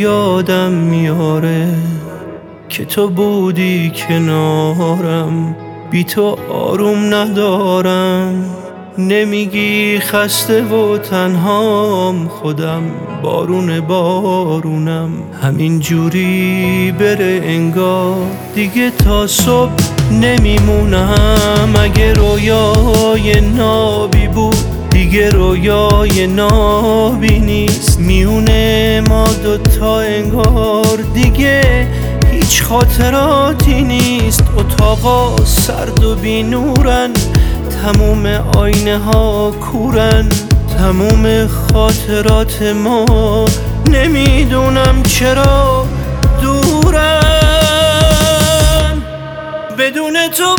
یادم میاره که تو بودی کنارم، بی تو آروم ندارم. نمیگی خسته و تنهام، خودم بارون بارونم. همین جوری بره انگار دیگه تا صبح نمیمونم. اگه رویای نابی بود دیگه رویای نابی نیست. میونه ما دوتا انگار دیگه هیچ خاطراتی نیست. اتاقا سرد و بی نورن، تموم آینه ها کورن. تموم خاطرات ما نمیدونم چرا دورن. بدون تو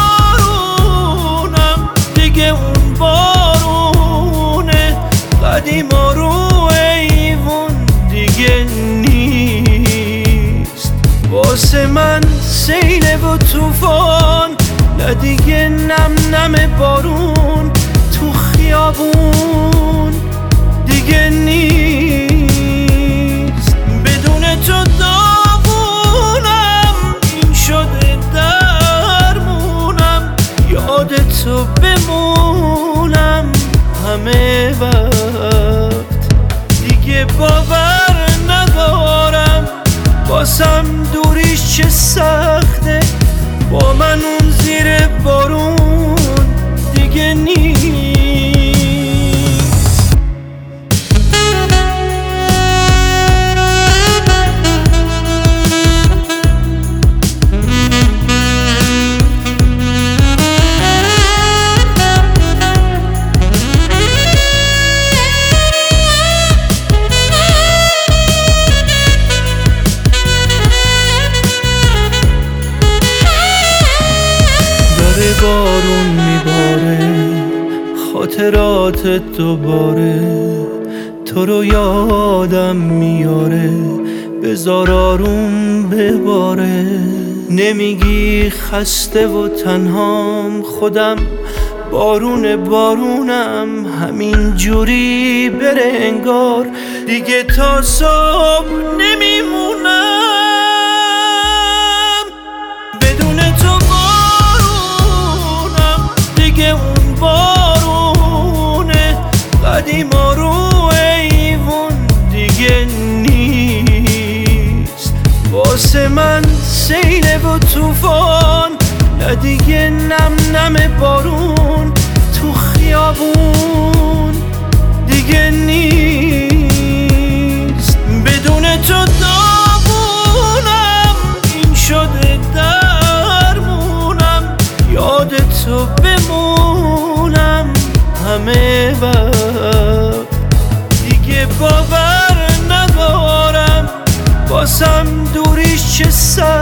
بارونم دیگه اون بارونه قدیما رو ایوون دیگه نیست. واسه من سیل و طوفان، نه دیگه نم نم بارون تو خیابون دیگه نیست. بدون تو داغونم، این شده درمونم. یاد تو بمونم همه وقت دیگه باور ندارم. واسم دوریش چه سخته، با من اون زیر بارون دیگه نیست. بارون میباره خاطرات دوباره، تو رو یادم میاره. بذار آروم بباره. نمیگی خسته و تنهام، خودم بارون بارونم. همین جوری بره انگار دیگه تا صبح نمیمونم. اون بارونه قدیما رو ایوون دیگه نیست. واسه من سیل و طوفان، نه دیگه نم نم بارون تو خیابون دیگه نیست. بدون تو داغونم، این شده درمونم. یاد تو بمونم همه وقت دیگه باور ندارم. واسم دوریش چه